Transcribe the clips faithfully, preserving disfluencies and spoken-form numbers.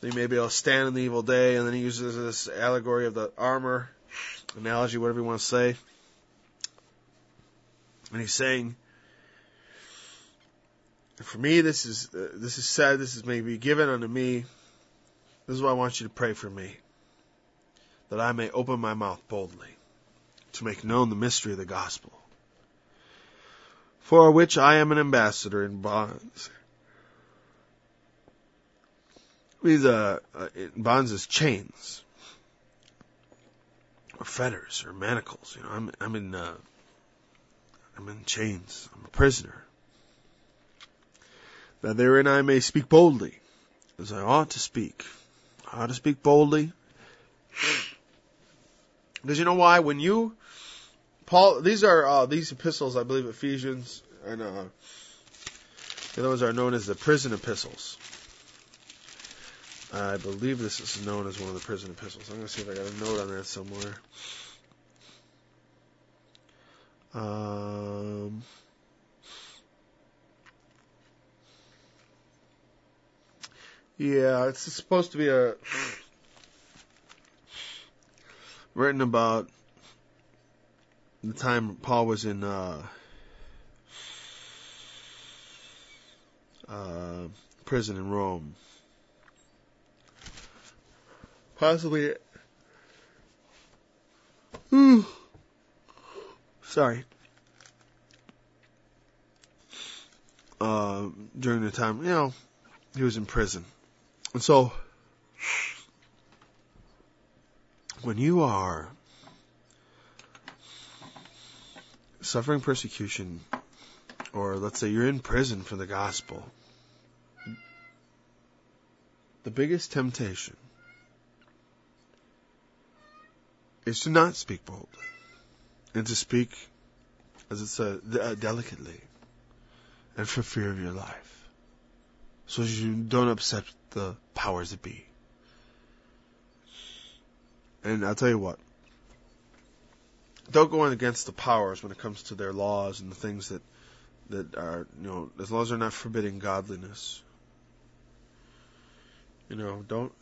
that you may be able to stand in the evil day. And then he uses this allegory of the armor, analogy, whatever you want to say. And he's saying, for me, this is uh, this is said, this is maybe given unto me. This is why I want you to pray for me, that I may open my mouth boldly to make known the mystery of the gospel, for which I am an ambassador in bonds. These uh, uh, bonds is chains, or fetters, or manacles. You know, I'm I'm in uh, I'm in chains. I'm a prisoner. That therein I may speak boldly, as I ought to speak. I ought to speak boldly. Because you know why? When you, Paul, these are, uh, these epistles, I believe Ephesians, and, uh, the other ones are known as the prison epistles. I believe this is known as one of the prison epistles. I'm going to see if I got a note on that somewhere. Um... Yeah, it's supposed to be a written about the time Paul was in uh, uh, prison in Rome. Possibly. Ooh, sorry. Uh, during the time, you know, he was in prison. And so, when you are suffering persecution, or let's say you're in prison for the gospel, the biggest temptation is to not speak boldly, and to speak, as it says, uh, delicately, and for fear of your life, so you don't upset the powers that be. And I'll tell you what, don't go in against the powers when it comes to their laws and the things that that are, you know, as long as they're not forbidding godliness. You know, don't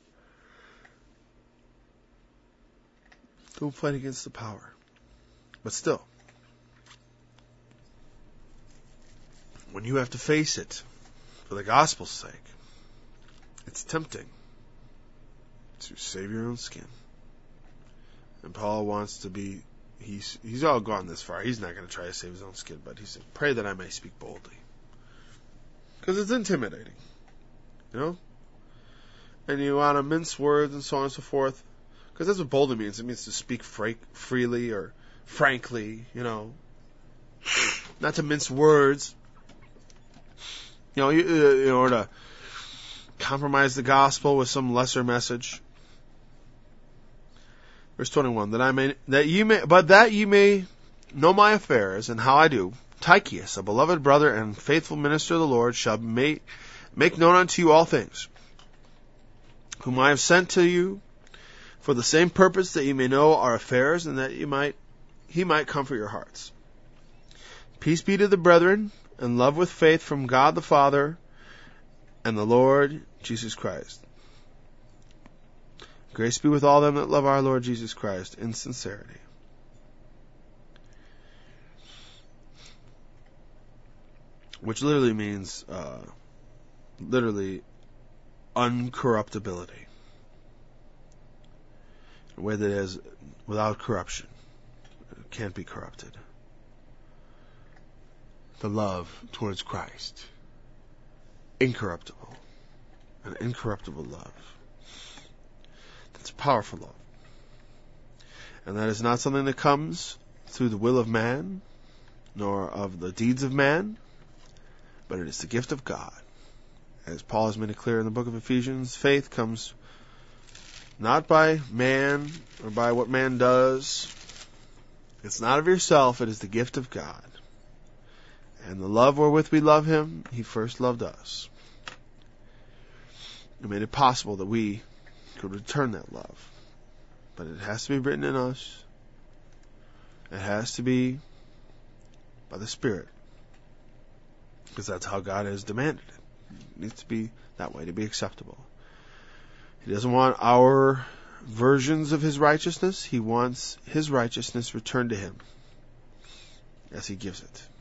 don't fight against the power. But still, when you have to face it for the gospel's sake, it's tempting to save your own skin. And Paul wants to be, he's he's all gone this far. He's not going to try to save his own skin, but he said, pray that I may speak boldly. Because it's intimidating. You know? And you want to mince words and so on and so forth. Because that's what boldly means. It means to speak fra- freely or frankly, you know. Not to mince words. You know, you, uh, in order to compromise the gospel with some lesser message. Verse twenty-one, that I may, that you may, but that you may know my affairs and how I do, Tychicus, a beloved brother and faithful minister of the Lord, shall make, make known unto you all things, whom I have sent to you for the same purpose, that you may know our affairs and that you might, he might comfort your hearts. Peace be to the brethren, and love with faith from God the Father and the Lord Jesus Christ. Grace be with all them that love our Lord Jesus Christ in sincerity. Which literally means, uh, literally, uncorruptibility. A way that is without corruption. It can't be corrupted. The love towards Christ. Incorruptible. An incorruptible love. It's a powerful love. And that is not something that comes through the will of man, nor of the deeds of man, but it is the gift of God. As Paul has made it clear in the book of Ephesians, faith comes not by man or by what man does. It's not of yourself, it is the gift of God. And the love wherewith we love him, he first loved us. It made it possible that we could return that love. But it has to be written in us. It has to be by the Spirit. Because that's how God has demanded it. It needs to be that way to be acceptable. He doesn't want our versions of his righteousness. He wants his righteousness returned to him as he gives it.